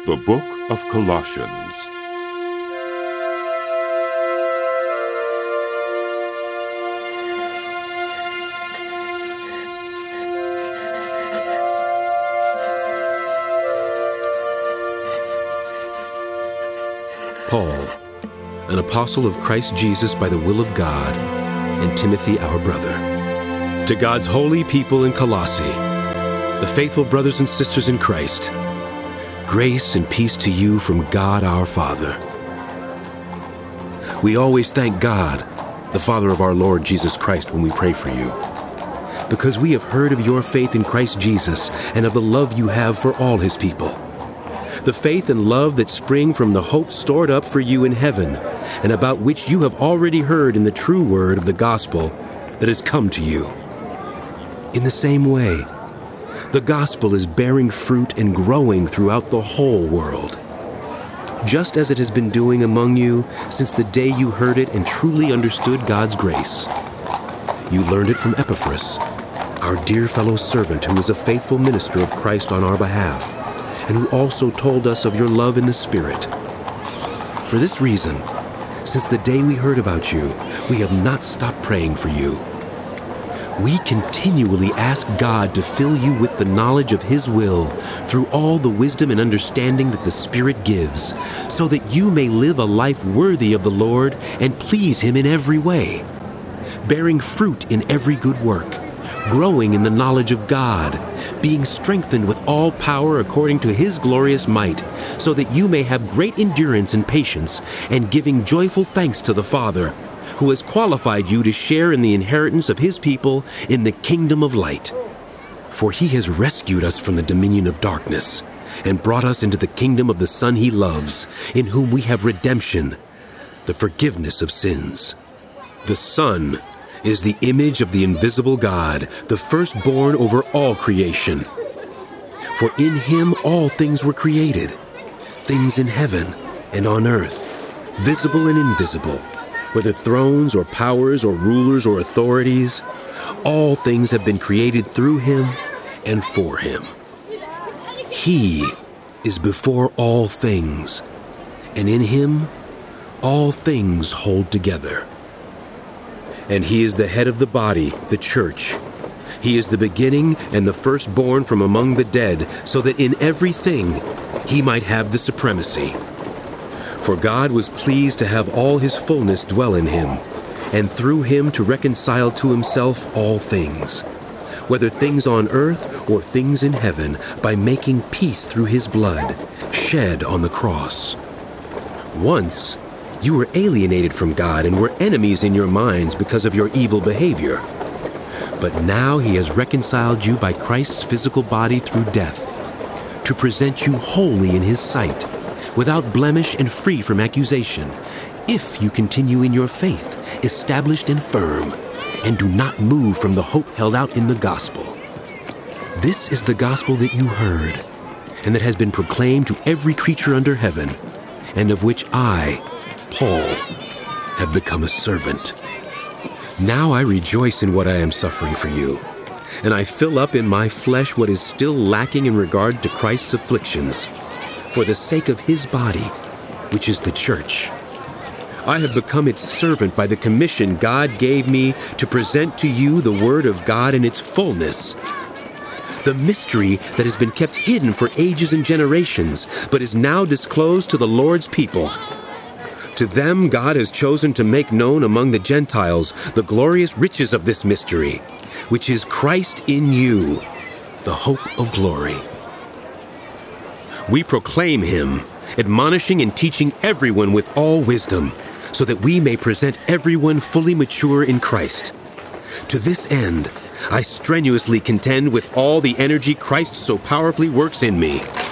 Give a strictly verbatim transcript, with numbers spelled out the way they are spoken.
The Book of Colossians. Paul, an apostle of Christ Jesus by the will of God, and Timothy our brother. To God's holy people in Colossae, the faithful brothers and sisters in Christ, grace and peace to you from God our Father. We always thank God, the Father of our Lord Jesus Christ, when we pray for you, because we have heard of your faith in Christ Jesus and of the love you have for all his people. The faith and love that spring from the hope stored up for you in heaven, and about which you have already heard in the true word of the gospel that has come to you. In the same way, the gospel is bearing fruit and growing throughout the whole world, just as it has been doing among you since the day you heard it and truly understood God's grace. You learned it from Epaphras, our dear fellow servant who is a faithful minister of Christ on our behalf, and who also told us of your love in the Spirit. For this reason, since the day we heard about you, we have not stopped praying for you. We continually ask God to fill you with the knowledge of his will through all the wisdom and understanding that the Spirit gives, so that you may live a life worthy of the Lord and please him in every way, bearing fruit in every good work, growing in the knowledge of God, being strengthened with all power according to his glorious might, so that you may have great endurance and patience, and giving joyful thanks to the Father, who has qualified you to share in the inheritance of his people in the kingdom of light. For he has rescued us from the dominion of darkness, and brought us into the kingdom of the Son he loves, in whom we have redemption, the forgiveness of sins. The Son is the image of the invisible God, the firstborn over all creation. For in him all things were created, things in heaven and on earth, visible and invisible, whether thrones or powers or rulers or authorities. All things have been created through him and for him. He is before all things, and in him all things hold together. And he is the head of the body, the church. He is the beginning and the firstborn from among the dead, so that in everything he might have the supremacy. For God was pleased to have all his fullness dwell in him, and through him to reconcile to himself all things, whether things on earth or things in heaven, by making peace through his blood, shed on the cross. Once you were alienated from God and were enemies in your minds because of your evil behavior. But now he has reconciled you by Christ's physical body through death, to present you holy in his sight, without blemish and free from accusation, if you continue in your faith, established and firm, and do not move from the hope held out in the gospel. This is the gospel that you heard, and that has been proclaimed to every creature under heaven, and of which I, Paul, have become a servant. Now I rejoice in what I am suffering for you, and I fill up in my flesh what is still lacking in regard to Christ's afflictions, for the sake of his body, which is the church. I have become its servant by the commission God gave me to present to you the word of God in its fullness, the mystery that has been kept hidden for ages and generations, but is now disclosed to the Lord's people. To them God has chosen to make known among the Gentiles the glorious riches of this mystery, which is Christ in you, the hope of glory. We proclaim him, admonishing and teaching everyone with all wisdom, so that we may present everyone fully mature in Christ. To this end, I strenuously contend with all the energy Christ so powerfully works in me.